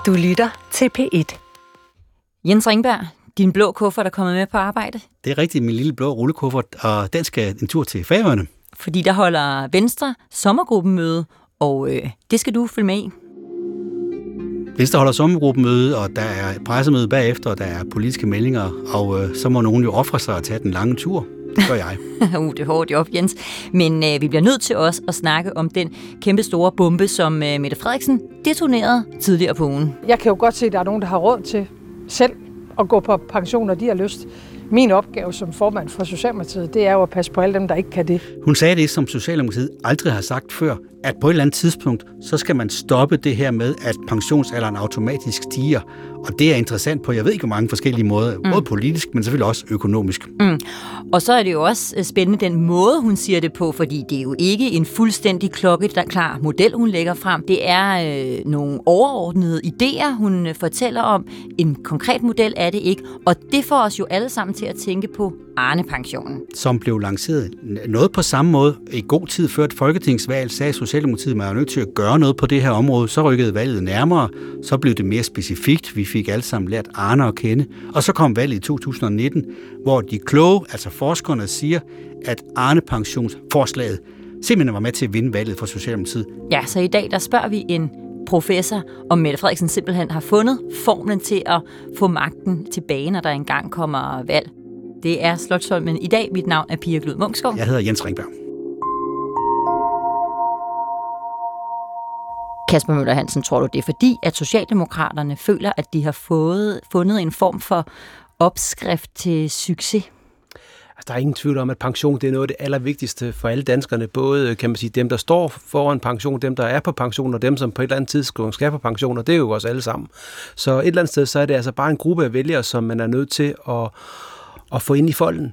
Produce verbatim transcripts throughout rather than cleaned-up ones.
Du lytter til P et. Jens Ringberg, din blå kuffert er kommet med på arbejde. Det er rigtigt, min lille blå rullekuffert, og den skal en tur til Færøerne. Fordi der holder Venstre sommergruppemøde, og øh, det skal du følge med i. Venstre holder sommergruppemøde, og der er pressemøde bagefter, og der er politiske meldinger, og øh, så må nogen jo ofre sig at tage den lange tur. Det gør jeg. uh, det er hårdt job, Jens. Men øh, vi bliver nødt til også at snakke om den kæmpe store bombe, som øh, Mette Frederiksen detonerede tidligere på ugen. Jeg kan jo godt se, at der er nogen, der har råd til selv at gå på pension, når de har lyst. Min opgave som formand for Socialdemokratiet, det er jo at passe på alle dem, der ikke kan det. Hun sagde det, som Socialdemokratiet aldrig har sagt før, at på et eller andet tidspunkt, så skal man stoppe det her med, at pensionsalderen automatisk stiger. Og det er interessant på, jeg ved ikke, hvor mange forskellige måder, mm. både politisk, men selvfølgelig også økonomisk. Mm. Og så er det jo også spændende den måde, hun siger det på, fordi det er jo ikke en fuldstændig klokkeklar model, hun lægger frem. Det er øh, nogle overordnede idéer, hun fortæller om. En konkret model er det ikke, og det får os jo alle sammen til at tænke på Arne-pensionen. Som blev lanceret noget på samme måde. I god tid før et folketingsvalg sagde Socialdemokratiet, at man er nødt til at gøre noget på det her område. Så rykkede valget nærmere, så blev det mere specifikt. Vi fik alle sammen lært Arne at kende. Og så kom valget i to tusind nitten, hvor de kloge, altså forskerne, siger, at Arne-pensionsforslaget simpelthen var med til at vinde valget for Socialdemokratiet. Ja, så i dag der spørger vi en professor, om Mette Frederiksen simpelthen har fundet formlen til at få magten tilbage, når der engang kommer valg. Det er Slotsholmen i dag. Mit navn er Pia Glud Munksgaard. Jeg hedder Jens Ringberg. Kasper Møller Hansen, tror du, det er fordi, at Socialdemokraterne føler, at de har fået, fundet en form for opskrift til succes? Altså, der er ingen tvivl om, at pension det er noget af det allervigtigste for alle danskerne. Både kan man sige, dem, der står foran pension, dem, der er på pension, og dem, som på et eller andet tidspunkt skal på pension, og det er jo os alle sammen. Så et eller andet sted, så er det altså bare en gruppe af vælgere, som man er nødt til at, at få ind i folden.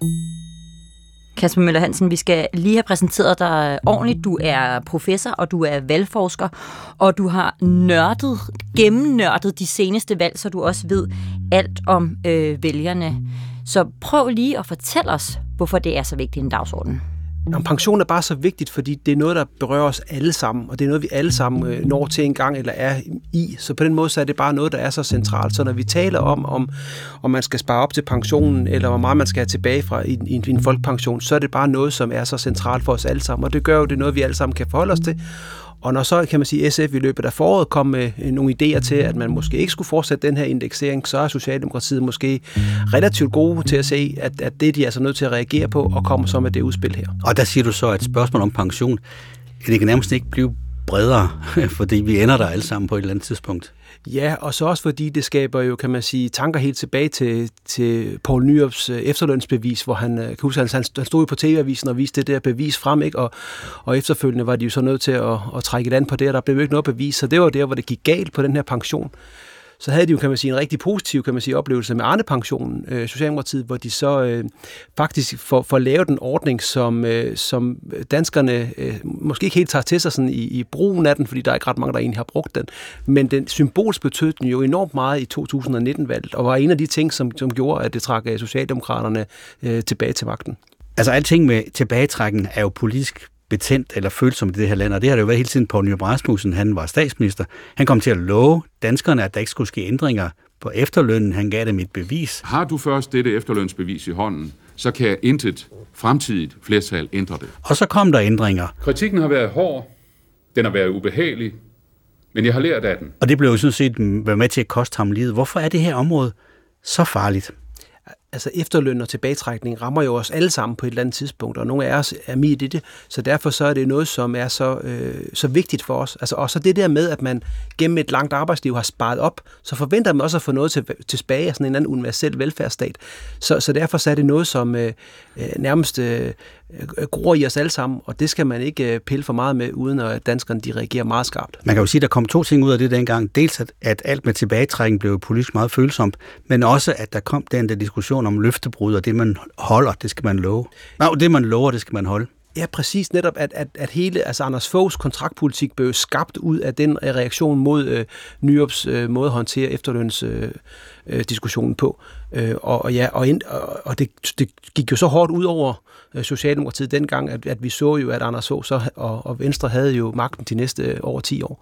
Kasper Møller Hansen, vi skal lige have præsenteret dig ordentligt. Du er professor, og du er valgforsker, og du har nørdet, gennemnørdet de seneste valg, så du også ved alt om øh, vælgerne. Så prøv lige at fortælle os, hvorfor det er så vigtigt en dagsorden. Jamen, pension er bare så vigtigt, fordi det er noget, der berører os alle sammen, og det er noget, vi alle sammen når til en gang eller er i. Så på den måde så er det bare noget, der er så centralt. Så når vi taler om, om, om man skal spare op til pensionen, eller hvor meget man skal have tilbage fra i, i, i en folkepension, så er det bare noget, som er så centralt for os alle sammen, og det gør jo, det er noget, vi alle sammen kan forholde os til. Og når så, kan man sige, S F i løbet af foråret kom med nogle idéer til, at man måske ikke skulle fortsætte den her indeksering, så er Socialdemokratiet måske relativt gode til at se, at, at det de er så nødt til at reagere på, og kommer så med det udspil her. Og der siger du så, at spørgsmål om pension, det kan nærmest ikke blive bredere, fordi vi ender der alle sammen på et eller andet tidspunkt. Ja, og så også fordi det skaber jo, kan man sige, tanker helt tilbage til, til Poul Nyrups efterlønsbevis, hvor han, kan huske, han, han stod på T V-avisen og viste det der bevis frem, ikke? Og, og efterfølgende var de jo så nødt til at, at trække et andet på det, og der blev jo ikke noget bevis, så det var der, hvor det gik galt på den her pension. Så havde de jo, kan man sige, en rigtig positiv, kan man sige, oplevelse med Arne-pensionen, øh, Socialdemokratiet, hvor de så øh, faktisk får, får lavet en ordning, som, øh, som danskerne øh, måske ikke helt tager til sig sådan i, i brugen af den, fordi der er ikke ret mange, der egentlig har brugt den. Men den symbolsk betød den jo enormt meget i to tusind nitten-valget, og var en af de ting, som, som gjorde, at det trak Socialdemokraterne øh, tilbage til magten. Altså alting med tilbagetrækken er jo politisk betændt eller følsomt i det her land, og det har det jo været hele tiden. Poul Nyrup Rasmussen, han var statsminister. Han kom til at love danskerne, at der ikke skulle ske ændringer på efterlønnen. Han gav dem et bevis. Har du først dette efterlønsbevis i hånden, så kan intet fremtidigt flertal ændre det. Og så kom der ændringer. Kritikken har været hård, den har været ubehagelig, men jeg har lært af den. Og det blev jo sådan set været med til at koste ham livet. Hvorfor er det her område så farligt? Altså efterløn og tilbagetrækning rammer jo os alle sammen på et eller andet tidspunkt, og nogle af os er midt i det, så derfor så er det noget, som er så, øh, så vigtigt for os. Altså også det der med, at man gennem et langt arbejdsliv har sparet op, så forventer man også at få noget til, tilbage af sådan en anden universel velfærdsstat. Så, så derfor så er det noget, som øh, nærmest øh, gror i os alle sammen, og det skal man ikke øh, pille for meget med, uden at danskerne de reagerer meget skarpt. Man kan jo sige, at der kom to ting ud af det dengang. Dels at, at alt med tilbagetrækning blev politisk meget følsomt, men også at der kom den der diskussion om løftebrud, og det man holder, det skal man love. Nej, det man lover, det skal man holde. Ja, præcis netop, at, at, at hele altså Anders Foghs kontraktpolitik blev skabt ud af den reaktion mod øh, Nyrups øh, måde at håndtere efterlønsdiskussionen øh, diskussionen på. Øh, og, og ja, og, ind, og, og det, det gik jo så hårdt ud over øh, Socialdemokratiet dengang, at, at vi så jo, at Anders Fogh så, og, og Venstre havde jo magten de næste over ti år.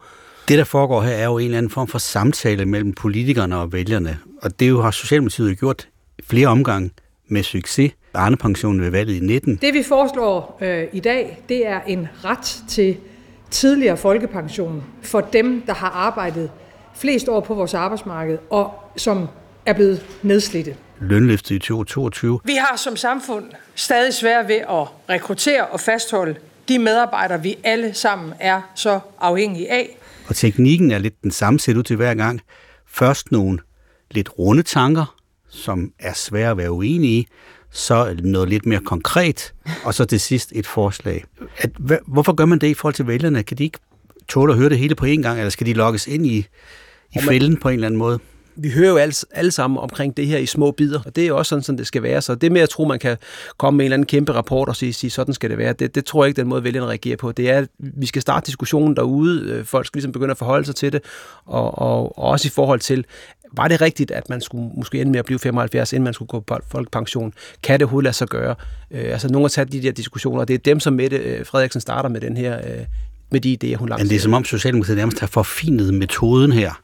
Det, der foregår her, er jo en eller anden form for samtale mellem politikerne og vælgerne. Og det jo har Socialdemokratiet gjort flere omgange med succes. Arnepensionen ved valget i nitten. Det vi foreslår øh, i dag, det er en ret til tidligere folkepension for dem, der har arbejdet flest år på vores arbejdsmarked, og som er blevet nedslidte. Lønløftet i tyve toogtyve. Vi har som samfund stadig svært ved at rekruttere og fastholde de medarbejdere, vi alle sammen er så afhængige af. Og teknikken er lidt den samme, set ud til hver gang. Først nogle lidt runde tanker, som er svære at være uenige i, så noget lidt mere konkret, og så til sidst et forslag. At, hvorfor gør man det i forhold til vælgerne? Kan de ikke tåle at høre det hele på én gang, eller skal de lokkes ind i, i fælden på en eller anden måde? Vi hører jo alle, alle sammen omkring det her i små bidder, og det er jo også sådan, sådan det skal være. Så det med at tro, man kan komme med en eller anden kæmpe rapport og sige, sige sådan skal det være, det, det tror jeg ikke, den måde vælgerne reagerer på. Det er, at vi skal starte diskussionen derude, folk skal ligesom begynde at forholde sig til det, og, og, og også i forhold til, var det rigtigt, at man skulle måske ende med at blive femoghalvfjerds, inden man skulle gå på folkepension? Kan det overhovedet lade sig gøre? Øh, altså, nogen har taget de der diskussioner, og det er dem, som Mette øh, Frederiksen starter med den her, øh, med de idéer, hun langt. Men det er som om Socialdemokratiet nærmest har forfinet metoden her.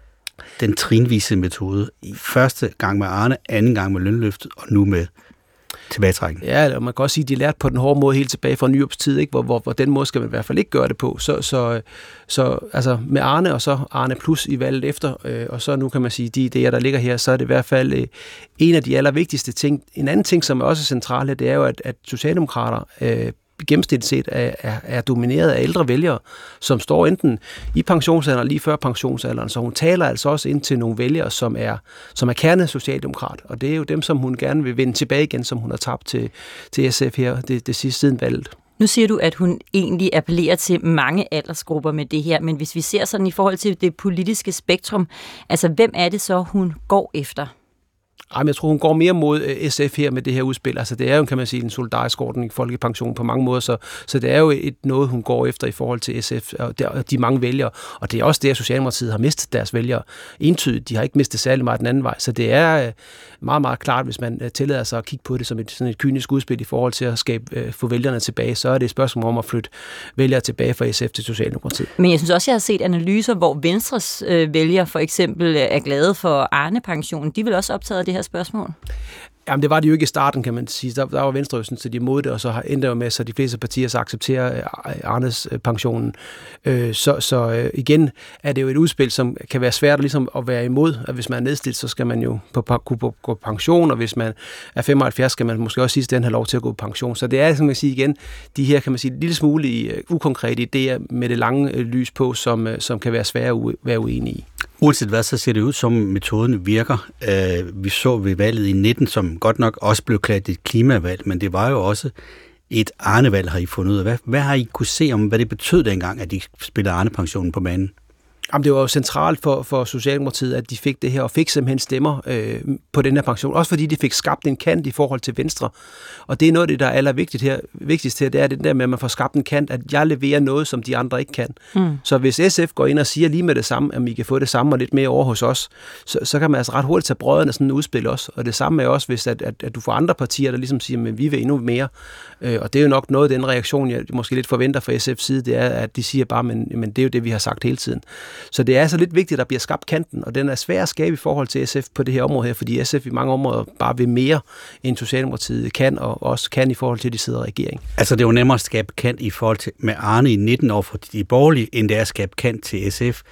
Den trinvise metode. Første gang med Arne, anden gang med lønløftet, og nu med tilbagetrækning. Ja, og man kan også sige, at de lærte på den hårde måde helt tilbage fra Nyrups tid, ikke? Hvor, hvor, hvor den måde skal man i hvert fald ikke gøre det på. Så, så, så altså med Arne, og så Arne Plus i valget efter, øh, og så nu kan man sige, de idéer, der ligger her, så er det i hvert fald øh, en af de allervigtigste ting. En anden ting, som er også centralt, det er jo, at, at socialdemokrater øh, gennemsnitligt set er, er, er domineret af ældre vælgere, som står enten i pensionsalderen eller lige før pensionsalderen. Så hun taler altså også ind til nogle vælgere, som er, som er kerne socialdemokrat. Og det er jo dem, som hun gerne vil vende tilbage igen, som hun har tabt til, til S F her det, det sidste siden valget. Nu siger du, at hun egentlig appellerer til mange aldersgrupper med det her, men hvis vi ser sådan i forhold til det politiske spektrum, altså hvem er det så, hun går efter? Jamen, jeg tror, hun går mere mod S F her med det her udspil. Altså, det er jo, kan man sige, en solidarisk ordning, folkepension på mange måder, så, så det er jo et noget, hun går efter i forhold til S F og de, de mange vælgere. Og det er også det, at Socialdemokratiet har mistet deres vælgere entydigt. De har ikke mistet særlig meget den anden vej. Så det er meget, meget klart, hvis man tillader sig at kigge på det som et, sådan et kynisk udspil i forhold til at skabe, få vælgerne tilbage, så er det et spørgsmål om at flytte vælgere tilbage fra S F til Socialdemokratiet. Men jeg synes også, jeg har set analyser, hvor Venstres øh, vælgere for eksempel er glade for Arne-pensionen. De vil også optaget af det her spørgsmål. Jamen, det var det jo ikke i starten, kan man sige. Der, der var Venstre jo sådan, så de imod det, og så har endte jo med, så de fleste partier så accepterer Arnes pensionen. Øh, så så øh, igen er det jo et udspil, som kan være svært ligesom at være imod. At hvis man er nedslidt, så skal man jo på, på, på, gå på pension, og hvis man er femoghalvfjerds, skal man måske også sidst den have lov til at gå på pension. Så det er, som man sige igen, de her, kan man sige, en lille smule uh, ukonkrete idéer med det lange uh, lys på, som, uh, som kan være svære at u- være uenige i. Uanset hvad, så ser det ud som metoden virker. Uh, vi så ved valget i nitten, som godt nok også blev kaldt et klimavalg, men det var jo også et Arnevalg, har I fundet ud af. Hvad, hvad har I kunne se om, hvad det betød dengang, at de spillede Arne-pensionen på banen? Jamen, det var jo centralt for, for Socialdemokratiet, at de fik det her, og fik simpelthen stemmer øh, på den her pension. Også fordi de fik skabt en kant i forhold til Venstre. Og det er noget af det, der er allervigtigst her, vigtigst her, det er det der med, at man får skabt en kant, at jeg leverer noget, som de andre ikke kan. Mm. Så hvis S F går ind og siger lige med det samme, at vi kan få det samme og lidt mere over hos os, så, så kan man altså ret hurtigt tage brødrene sådan et udspil også. Og det samme er også, hvis at, at, at du får andre partier, der ligesom siger, at vi vil endnu mere. Øh, og det er jo nok noget af den reaktion, jeg måske lidt forventer fra S F's side, det er, at de siger bare, men, men det er jo det, vi har sagt hele tiden. Så det er altså lidt vigtigt, at der bliver skabt kanten, og den er svær at skabe i forhold til S F på det her område her, fordi S F i mange områder bare vil mere, end Socialdemokratiet kan, og også kan i forhold til, at de sidder i regering. Altså, det er jo nemmere at skabe kant i forhold til med Arne i nitten år for de borgerlige, end det er at skabe kant til S F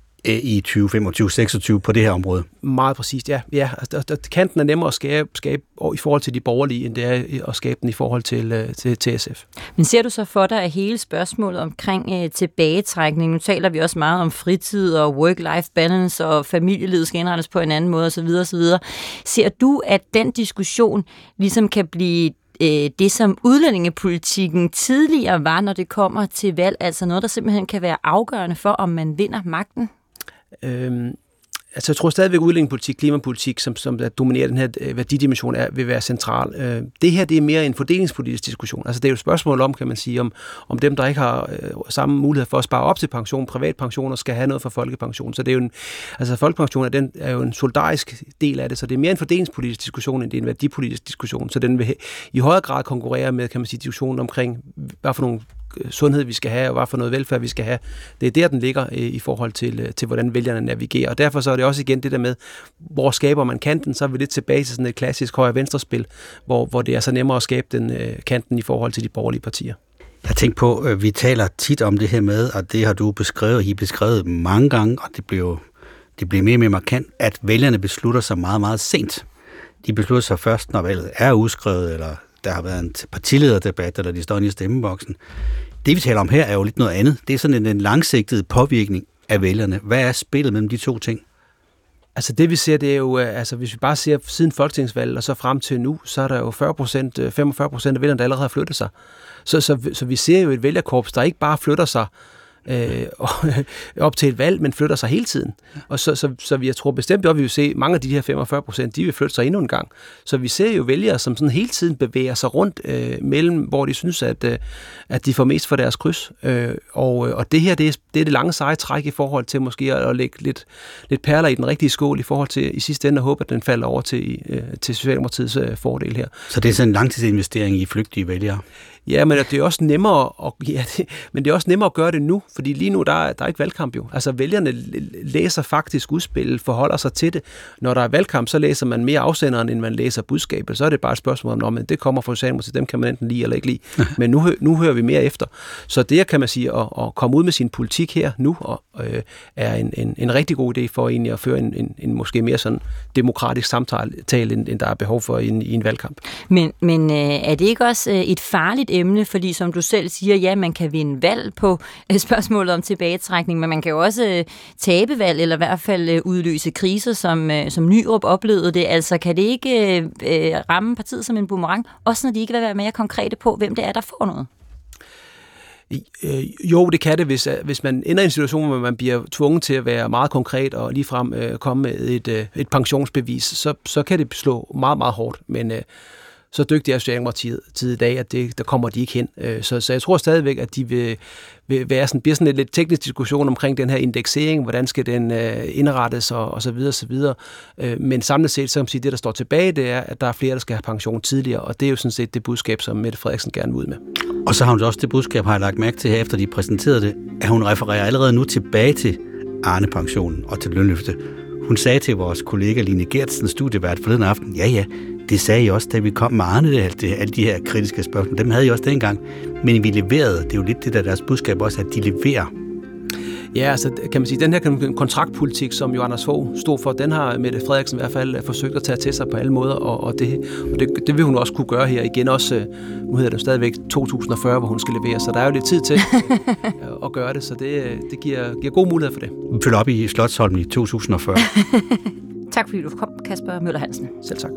i tyve femogtyve seksogtyve på det her område. Meget præcist, ja. ja altså, kanten er nemmere at skabe, skabe i forhold til de borgerlige, end det er at skabe den i forhold til, til, til S F. Men ser du så for dig, at hele spørgsmålet omkring uh, tilbagetrækning, nu taler vi også meget om fritid og work-life balance, og familielivet skal indrettes på en anden måde osv. osv. Ser du, at den diskussion ligesom kan blive det, som udlændingepolitikken tidligere var, når det kommer til valg, altså noget, der simpelthen kan være afgørende for, om man vinder magten? Øhm, altså jeg tror stadigvæk, at udlændingepolitik, klimapolitik, som, som der dominerer den her øh, værdidimension, er, vil være central. Øh, det her, det er mere en fordelingspolitisk diskussion. Altså det er jo et spørgsmål om, kan man sige, om, om dem, der ikke har øh, samme mulighed for at spare op til pension, privatpensioner, skal have noget for folkepension. Så det er jo en, altså folkepension er, den, er jo en solidarisk del af det, så det er mere en fordelingspolitisk diskussion, end det er en værdipolitisk diskussion. Så den vil i højere grad konkurrere med, kan man sige, diskussionen omkring, hvad for nogle sundhed vi skal have, og hvad for noget velfærd vi skal have. Det er der, den ligger i forhold til, til hvordan vælgerne navigerer. Og derfor så er det også igen det der med, hvor skaber man kanten, så er vi lidt tilbage til sådan et klassisk højre-venstre-spil, hvor, hvor det er så nemmere at skabe den kanten i forhold til de borgerlige partier. Jeg tænker på, at vi taler tit om det her med, og det har du beskrevet, I har beskrevet mange gange, og det bliver, det bliver mere og mere markant, at vælgerne beslutter sig meget, meget sent. De beslutter sig først, når valget er udskrevet, eller der har været en partilederdebat, eller de står inde i stemmeboksen. Det, vi taler om her, er jo lidt noget andet. Det er sådan en, en langsigtet påvirkning af vælgerne. Hvad er spillet mellem de to ting? Altså det vi ser, det er jo, altså hvis vi bare ser siden folketingsvalget og så frem til nu, så er der jo fyrre procent, femogfyrre procent af vælgerne, der allerede har flyttet sig. Så, så, så vi ser jo et vælgerkorps, der ikke bare flytter sig øh, op til et valg, men flytter sig hele tiden. Og så, så, så jeg tror bestemt, at vi vil se, mange af de her femogfyrre procent, de vil flytte sig endnu en gang. Så vi ser jo vælgere, som sådan hele tiden bevæger sig rundt øh, mellem, hvor de synes, at, øh, at de får mest for deres kryds. Øh, og, og det her, det er, det er det lange seje træk i forhold til måske at, at lægge lidt, lidt perler i den rigtige skål i forhold til i sidste ende at håbe, at den falder over til, øh, til Socialdemokratiets øh, fordel her. Så det er sådan en langtidsinvestering i flygtige vælgere? Ja, men det er også nemmere at, ja, det, men det er også nemmere at gøre det nu, fordi lige nu der, der er ikke valgkamp jo. Altså vælgerne læser faktisk udspil, forholder sig til det. Når der er valgkamp, så læser man mere afsenderen, end man læser budskabet. Så er det bare et spørgsmål om, men det kommer fra Socialdemokratiet, dem kan man enten lide eller ikke lide. Men nu, nu hører vi mere efter. Så det kan man sige, at, at komme ud med sin politik her nu, og, øh, er en, en, en rigtig god idé for egentlig at føre en, en, en måske mere sådan demokratisk samtale, end, end der er behov for i en, i en valgkamp. Men, men øh, er det ikke også øh, et farligt emne, fordi som du selv siger, ja, man kan vinde valg på øh, spørgsmålet om tilbagetrækning, men man kan jo også øh, tabe valg, eller i hvert fald øh, udløse kriser, som, øh, som Nyrup oplevede det. Altså, kan det ikke øh, ramme partiet som en boomerang, også når de ikke vil være mere konkrete på, hvem det er, der får noget? Jo, det kan det, hvis, hvis man ender i en situation, hvor man bliver tvunget til at være meget konkret og ligefrem øh, komme med et, et pensionsbevis, så, så kan det slå meget, meget hårdt. Men øh, så dygtig er Socialdemokratiet i dag, at det, der kommer de ikke hen. Så, så jeg tror stadigvæk, at de vil, vil være sådan, bliver sådan en lidt teknisk diskussion omkring den her indeksering, hvordan skal den indrettes og, og så videre, så videre. Men samlet set, så kan man sige, at det, der står tilbage, det er, at der er flere, der skal have pension tidligere, og det er jo sådan set det budskab, som Mette Frederiksen gerne vil ud med. Og så har hun også det budskab, har jeg lagt mærke til her, efter de præsenterede det, at hun refererer allerede nu tilbage til Arne-pensionen og til lønløfte. Hun sagde til vores kollega Line Gertsen, studievært forleden aften, ja ja, det sagde I også, da vi kom med Arne, det, det, alle de her kritiske spørgsmål, dem havde I også dengang, men vi leverede, det er jo lidt det der deres budskab også, at de leverer. Ja, altså kan man sige, den her kontraktpolitik, som jo Anders Fogh stod for, den har Mette Frederiksen i hvert fald forsøgt at tage til sig på alle måder, og, og, det, og det, det vil hun også kunne gøre her igen, også, nu hedder det stadigvæk to tusind og fyrre, hvor hun skal levere, så der er jo lidt tid til at gøre det, så det, det giver, giver god mulighed for det. Vi følger op i Slotsholmen i to tusind og fyrre. Tak fordi du kom, Kasper Møller Hansen. Selv tak.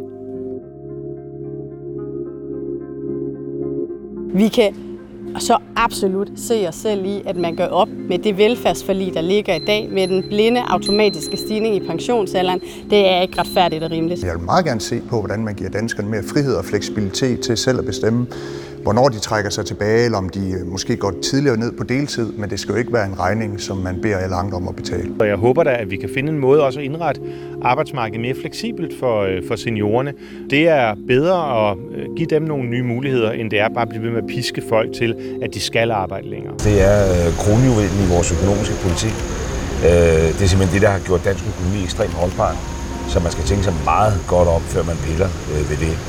Vi kan så absolut se os selv i, at man gør op med det velfærdsforlig, der ligger i dag, med den blinde automatiske stigning i pensionsalderen. Det er ikke retfærdigt og rimeligt. Jeg vil meget gerne se på, hvordan man giver danskerne mere frihed og fleksibilitet til selv at bestemme, hvornår de trækker sig tilbage, eller om de måske går tidligere ned på deltid, men det skal jo ikke være en regning, som man beder alle andre om at betale. Og jeg håber da, at vi kan finde en måde også at indrette arbejdsmarkedet mere fleksibelt for, for seniorerne. Det er bedre at give dem nogle nye muligheder, end det er bare at blive ved med at piske folk til, at de skal arbejde længere. Det er kronjuvelen i vores økonomiske politik. Det er simpelthen det, der har gjort dansk økonomi ekstremt holdbar, så man skal tænke sig meget godt om, før man piller ved det.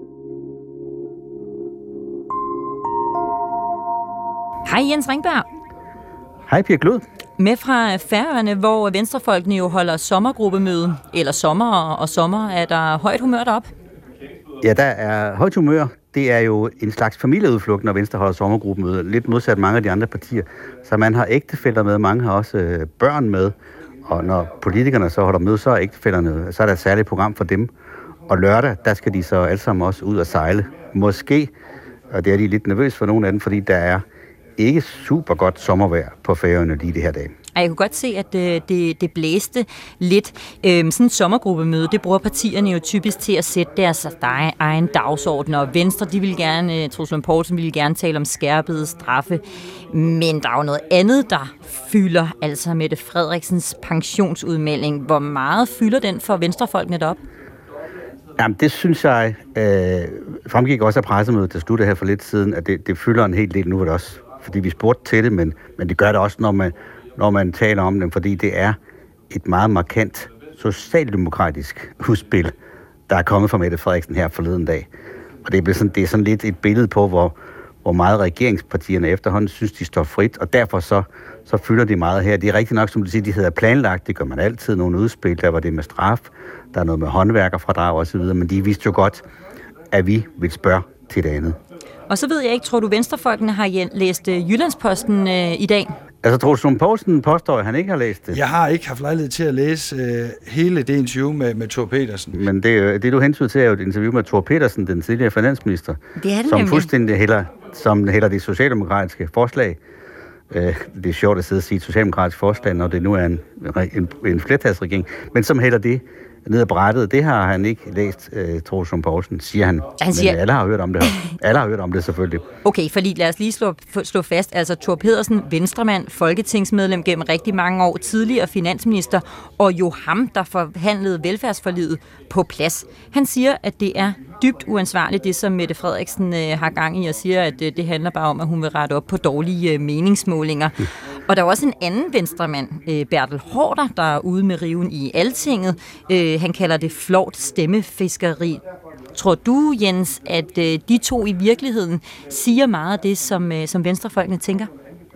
Hej Jens Ringberg. Hej Pia Glud. Med fra Færøerne, hvor venstrefolkene jo holder sommergruppemøde, eller sommer og sommer, er der højt humør derop? Ja, der er højt humør. Det er jo en slags familieudflugt, når Venstre holder sommergruppemøde. Lidt modsat mange af de andre partier. Så man har ægtefæller med, mange har også øh, børn med. Og når politikerne så holder møde, så er ægtefællerne, så er der et særligt program for dem. Og lørdag, der skal de så alle sammen også ud og sejle. Måske, og det er de lidt nervøs for nogle af dem, fordi der er ikke super godt sommervejr på Færøerne lige det her dag. Jeg kunne godt se, at det, det, det blæste lidt. Øhm, sådan et sommergruppemøde, det bruger partierne jo typisk til at sætte deres egen dagsorden, og Venstre, de vil gerne, Troels Lund Poulsen ville gerne tale om skærpede straffe, men der er jo noget andet, der fylder, altså Mette Frederiksens pensionsudmelding. Hvor meget fylder den for venstrefolkene deroppe? Jamen, det synes jeg øh, fremgik også af pressemødet, der sluttede her for lidt siden, at det, det fylder en hel del. Nu er det også fordi vi spurgte til det, men, men det gør det også, når man, når man taler om dem, fordi det er et meget markant socialdemokratisk udspil, der er kommet fra Mette Frederiksen her forleden dag. Og det er, sådan, det er sådan lidt et billede på, hvor, hvor meget regeringspartierne efterhånden synes, de står frit, og derfor så, så fylder de meget her. Det er rigtigt nok, som du siger, de hedder planlagt, det gør man altid, nogle udspil, der var det med straf, der er noget med håndværkerfradrag osv., men de vidste jo godt, at vi vil spørge til det andet. Og så ved jeg ikke, tror du Venstrefolkene har læst Jyllandsposten øh, i dag? Altså, Troels Lund Poulsen påstår, at han ikke har læst det. Jeg har ikke haft lejlighed til at læse øh, hele det interview med, med Thor Pedersen. Men det, det du hensyder til, er jo et interview med Thor Pedersen, den tidligere finansminister, det er det som nemlig. fuldstændig hælder, som hælder det socialdemokratiske forslag. Øh, det er sjovt at sidde og sige et socialdemokratisk forslag, når det nu er en, en, en flertalsregering, men som hælder det ned ad brættet. Det har han ikke læst, uh, Troels Lund Poulsen, siger han. han siger... Men alle har hørt om det her. Alle har hørt om det, selvfølgelig. Okay, fordi lad os lige slå, slå fast. Altså, Thor Pedersen, venstremand, folketingsmedlem gennem rigtig mange år, tidligere finansminister, og jo ham, der forhandlede velfærdsforliget på plads. Han siger, at det er dybt uansvarligt, det som Mette Frederiksen øh, har gang i, og siger, at øh, det handler bare om, at hun vil rette op på dårlige øh, meningsmålinger. Mm. Og der er også en anden venstremand, øh, Bertel Haarder, der er ude med riven i Altinget. Øh, han kalder det flovt stemmefiskeri. Tror du, Jens, at øh, de to i virkeligheden siger meget af det, som, øh, som venstrefolkene tænker?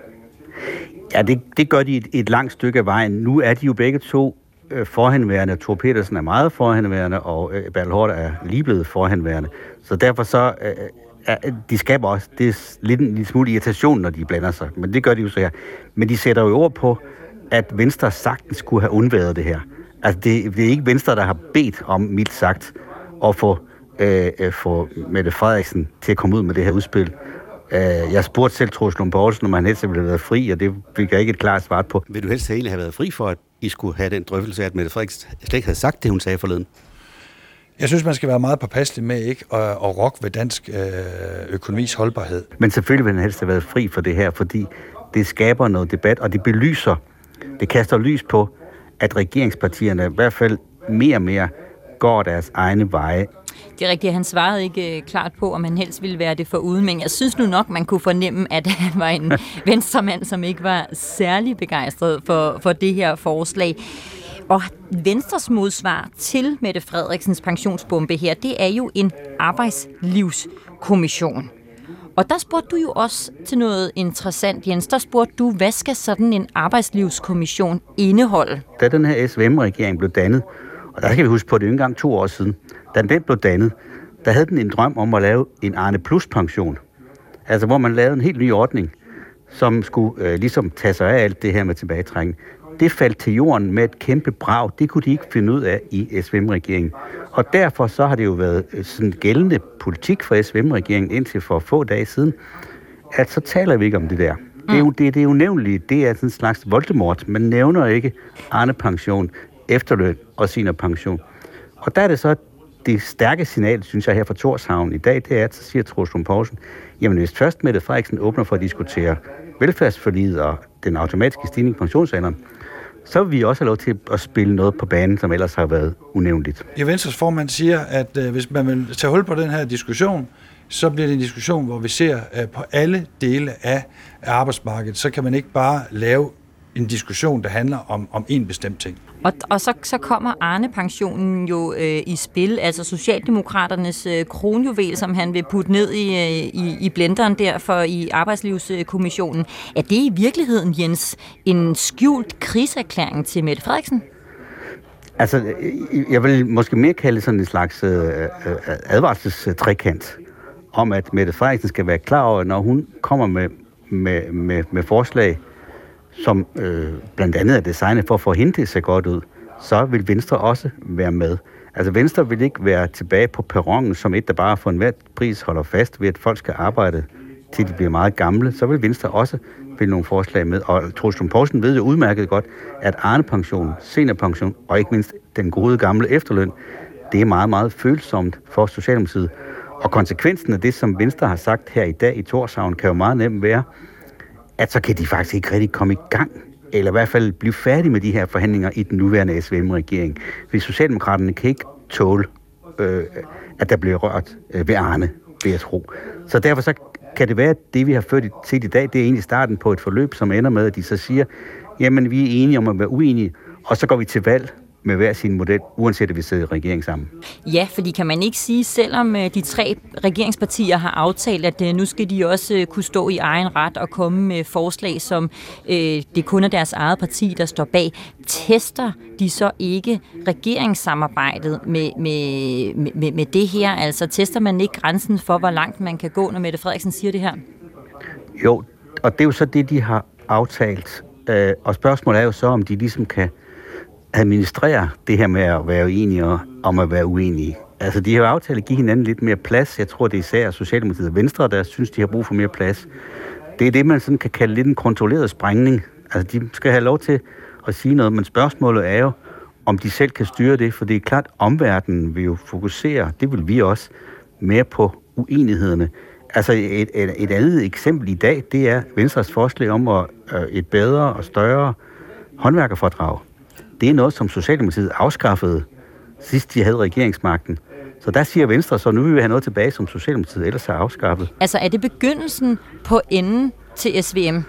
Ja, det, det gør de et, et langt stykke af vejen. Nu er de jo begge to øh, forhenværende. Thor Pedersen er meget forhenværende, og øh, Bertel Haarder er lige blevet forhenværende. Så derfor så... Øh, er, de skaber også det er lidt en lille smule irritation, når de blander sig. Men det gør de jo så her. Men de sætter jo ord på, at Venstre sagtens skulle have undværet det her. Altså, det, det er ikke Venstre, der har bedt om, mildt sagt, at få, øh, få Mette Frederiksen til at komme ud med det her udspil. Øh, jeg spurgte selv Troels Lund Poulsen, om han helst ville have været fri, og det fik jeg ikke et klart svar på. Vil du helst egentlig have været fri for, at I skulle have den drøftelse af, at Mette Frederiksen slet ikke havde sagt det, hun sagde forleden? Jeg synes, man skal være meget påpasselig med ikke at, at rokke ved dansk øh, økonomis holdbarhed. Men selvfølgelig vil han helst have været fri for det her, fordi det skaber noget debat, og det belyser, det kaster lys på, at regeringspartierne i hvert fald mere og mere går deres egne veje. Det er rigtigt, han svarede ikke øh, klart på, om han helst ville være det foruden, men jeg synes nu nok, man kunne fornemme, at han var en venstremand, som ikke var særlig begejstret for, for det her forslag. Og Venstres modsvar til Mette Frederiksens pensionsbombe her, det er jo en arbejdslivskommission. Og der spurgte du jo også til noget interessant, Jens. Der spurgte du, hvad skal sådan en arbejdslivskommission indeholde? Da den her S V M-regering blev dannet, og der skal vi huske på, det er jo engang to år siden, da den blev dannet, der havde den en drøm om at lave en Arne Plus-pension. Altså hvor man lavede en helt ny ordning, som skulle øh, ligesom tage sig af alt det her med tilbagetrækning. Det faldt til jorden med et kæmpe brag. Det kunne de ikke finde ud af i S V M-regeringen. Og derfor så har det jo været sådan gældende politik for S V M-regeringen indtil for få dage siden, at så taler vi ikke om det der. Mm. Det er jo, det, det er jo nævnligt. Det er sådan en slags Voldemort. Man nævner ikke Arne-pension, efterløn og seniorpension. Og der er det så det stærke signal, synes jeg, her fra Torshavn i dag, det er, at så siger Troels Lund Poulsen, jamen hvis først Mette Frederiksen åbner for at diskutere velfærdsforliget og den automatiske stigning i pensionsalderen, så vil vi også have lov til at spille noget på banen, som ellers har været unævnligt. Ja, Venstres formand siger, at øh, hvis man vil tage hul på den her diskussion, så bliver det en diskussion, hvor vi ser øh, på alle dele af, af arbejdsmarkedet. Så kan man ikke bare lave en diskussion, der handler om, om en bestemt ting. Og, og så, så kommer Arne-pensionen jo øh, i spil, altså Socialdemokraternes øh, kronjuvel, som han vil putte ned i, øh, i, i blenderen derfor i Arbejdslivskommissionen. Er det i virkeligheden, Jens, en skjult krigserklæring til Mette Frederiksen? Altså, jeg vil måske mere kalde det sådan en slags øh, advarselstrekant om, at Mette Frederiksen skal være klar over, når hun kommer med, med, med, med forslag, som øh, blandt andet er designet for at få hende til at se godt ud, så vil Venstre også være med. Altså Venstre vil ikke være tilbage på perronen som et, der bare for enhver pris holder fast ved, at folk skal arbejde til de bliver meget gamle. Så vil Venstre også finde nogle forslag med. Og Troels Lund Poulsen ved jo udmærket godt, at Arne-pension, seniorpension og ikke mindst den gode gamle efterløn, det er meget, meget følsomt for Socialdemokratiet. Og konsekvensen af det, som Venstre har sagt her i dag i Torshavn, kan jo meget nemt være, at så kan de faktisk ikke rigtig komme i gang, eller i hvert fald blive færdige med de her forhandlinger i den nuværende S V M-regering. Fordi Socialdemokraterne kan ikke tåle, øh, at der bliver rørt øh, ved Arne, ved at tro. Så derfor så kan det være, at det, vi har ført til i dag, det er egentlig starten på et forløb, som ender med, at de så siger, jamen, vi er enige om at være uenige, og så går vi til valg med hver sin model, uanset at vi sidder i regering sammen. Ja, fordi kan man ikke sige, selvom de tre regeringspartier har aftalt, at nu skal de også kunne stå i egen ret og komme med forslag, som øh, det kun er deres eget parti, der står bag, tester de så ikke regeringssamarbejdet med, med, med, med det her? Altså tester man ikke grænsen for, hvor langt man kan gå, når Mette Frederiksen siger det her? Jo, og det er jo så det, de har aftalt. Øh, og spørgsmålet er jo så, om de ligesom kan administrere det her med at være uenige og om at være uenige. Altså, de har jo aftalt at give hinanden lidt mere plads. Jeg tror, det er især Socialdemokratiet og Venstre, der synes, de har brug for mere plads. Det er det, man sådan kan kalde lidt en kontrolleret sprængning. Altså, de skal have lov til at sige noget, men spørgsmålet er jo, om de selv kan styre det, for det er klart, omverdenen vil jo fokusere, det vil vi også, mere på uenighederne. Altså, et, et, et andet eksempel i dag, det er Venstres forslag om at, øh, et bedre og større håndværkerfordrag. Det er noget, som Socialdemokratiet afskaffede, sidst de havde regeringsmagten. Så der siger Venstre, så nu vil vi have noget tilbage, som Socialdemokratiet ellers har afskaffet. Altså, er det begyndelsen på enden til S V M?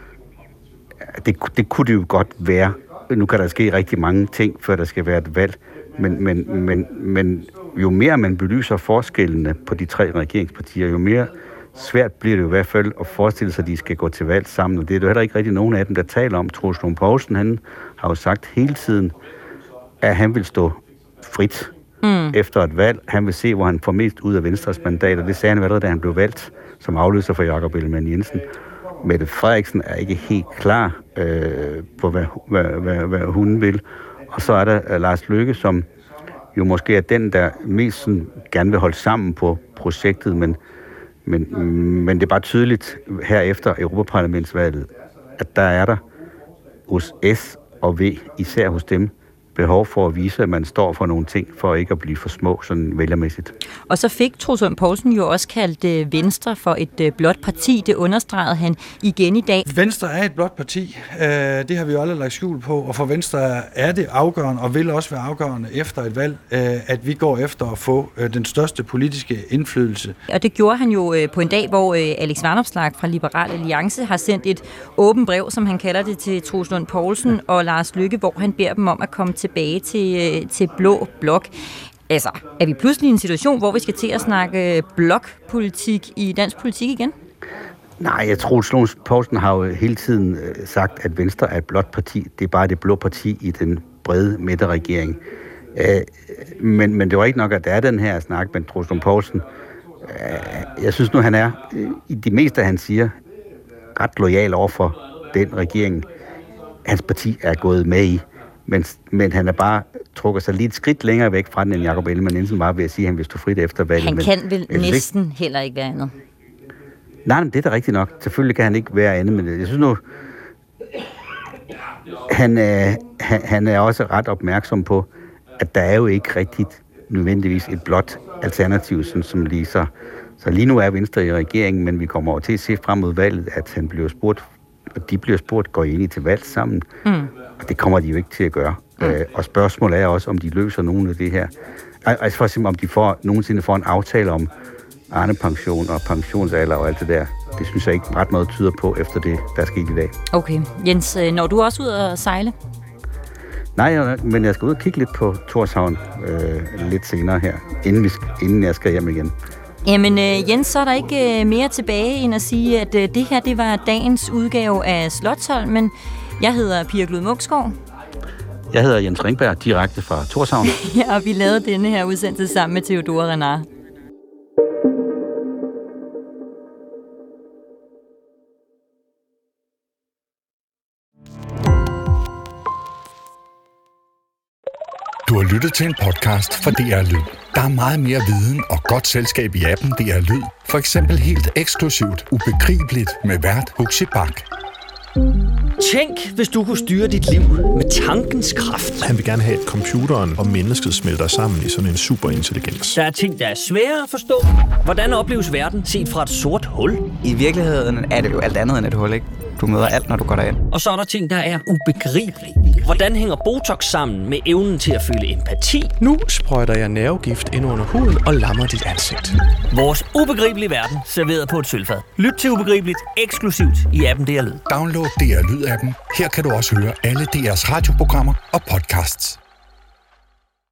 Det, det kunne det jo godt være. Nu kan der ske rigtig mange ting, før der skal være et valg. Men, men, men, men jo mere man belyser forskellene på de tre regeringspartier, jo mere svært bliver det jo i hvert fald at forestille sig, at de skal gå til valg sammen. Og det er jo heller ikke rigtig nogen af dem, der taler om. Troels Lund Poulsen, han har jo sagt hele tiden, at han vil stå frit mm. efter et valg. Han vil se, hvor han får mest ud af Venstres mandater. Det sagde han allerede, da han blev valgt som afløser for Jakob Ellemann-Jensen. Mette Frederiksen er ikke helt klar øh, på, hvad, hvad, hvad, hvad hun vil. Og så er der uh, Lars Løkke, som jo måske er den, der mest sådan, gerne vil holde sammen på projektet, men, men, men det er bare tydeligt her efter Europaparlamentsvalget, at der er der hos S og V, især hos dem, behov for at vise, at man står for nogle ting, for ikke at blive for små, sådan vælgermæssigt. Og så fik Troels Lund Poulsen jo også kaldt Venstre for et blåt parti. Det understregede han igen i dag. Venstre er et blåt parti. Det har vi jo aldrig lagt skjul på, og for Venstre er det afgørende, og vil også være afgørende efter et valg, at vi går efter at få den største politiske indflydelse. Og det gjorde han jo på en dag, hvor Alex Vanopslagh fra Liberal Alliance har sendt et åbent brev, som han kalder det, til Troels Lund Poulsen og Lars Løkke, hvor han beder dem om at komme tilbage til, til blå blok. Altså, er vi pludselig i en situation, hvor vi skal til at snakke blokpolitik i dansk politik igen? Nej, jeg tror, Troels Lund Poulsen har jo hele tiden sagt, at Venstre er et blåt parti. Det er bare det blå parti i den brede midterregering. Men, men det var ikke nok, at der er den her snak med Troels Lund Poulsen. Jeg synes nu, han er, i det meste, han siger, ret lojal over for den regering, hans parti er gået med i. Men, men han er bare trukket sig lige et skridt længere væk fra den, end Jakob Ellemann-Jensen var ved at sige, at han vil stå frit efter valget. Han men, kan vel næsten ikke... heller ikke være andet? Nej, men det er da rigtigt nok. Selvfølgelig kan han ikke være andet, men jeg synes nu, han er, han er også ret opmærksom på, at der er jo ikke rigtigt nødvendigvis et blåt alternativ, sådan som lige så. Så lige nu er Venstre i regeringen, men vi kommer over til at se frem mod valget, at han bliver spurgt, og de bliver spurgt, går I ind i til valg sammen? Mm. Og det kommer de jo ikke til at gøre. Mm. Øh, og spørgsmålet er også, om de løser nogle af det her. Altså for eksempel, om de får, nogensinde får en aftale om Arne-pension og pensionsalder og alt det der. Det synes jeg ikke ret meget tyder på, efter det, der er sket i dag. Okay. Jens, når du også ud at sejle? Nej, men jeg skal ud og kigge lidt på Tórshavn øh, lidt senere her, inden, vi, inden jeg skal hjem igen. Jamen Jens, så er der ikke mere tilbage end at sige, at det her det var dagens udgave af Slotsholmen. Jeg hedder Pia Glud Muksgaard. Jeg hedder Jens Ringberg, direkte fra Tórshavn. Ja, og vi lavede denne her udsendelse sammen med Theodora Renard. Du har lyttet til en podcast fra D R Lyd. Der er meget mere viden og godt selskab i appen D R Lyd. For eksempel helt eksklusivt Ubegribeligt med vært Huxi Bach. Tænk, hvis du kunne styre dit liv med tankens kraft. Han vil gerne have, at computeren og mennesket smelter sammen i sådan en superintelligens. Der er ting, der er svære at forstå. Hvordan opleves verden set fra et sort hul? I virkeligheden er det jo alt andet end et hul, ikke? Du møder alt, når du går derind. Og så er der ting, der er ubegribelige. Hvordan hænger Botox sammen med evnen til at føle empati? Nu sprøjter jeg nervegift ind under huden og lammer dit ansigt. Vores ubegribelige verden, serveret på et sølvfad. Lyt til Ubegribeligt eksklusivt i appen D R Lyd. Download D R Lyd-appen. Her kan du også høre alle D R's radioprogrammer og podcasts.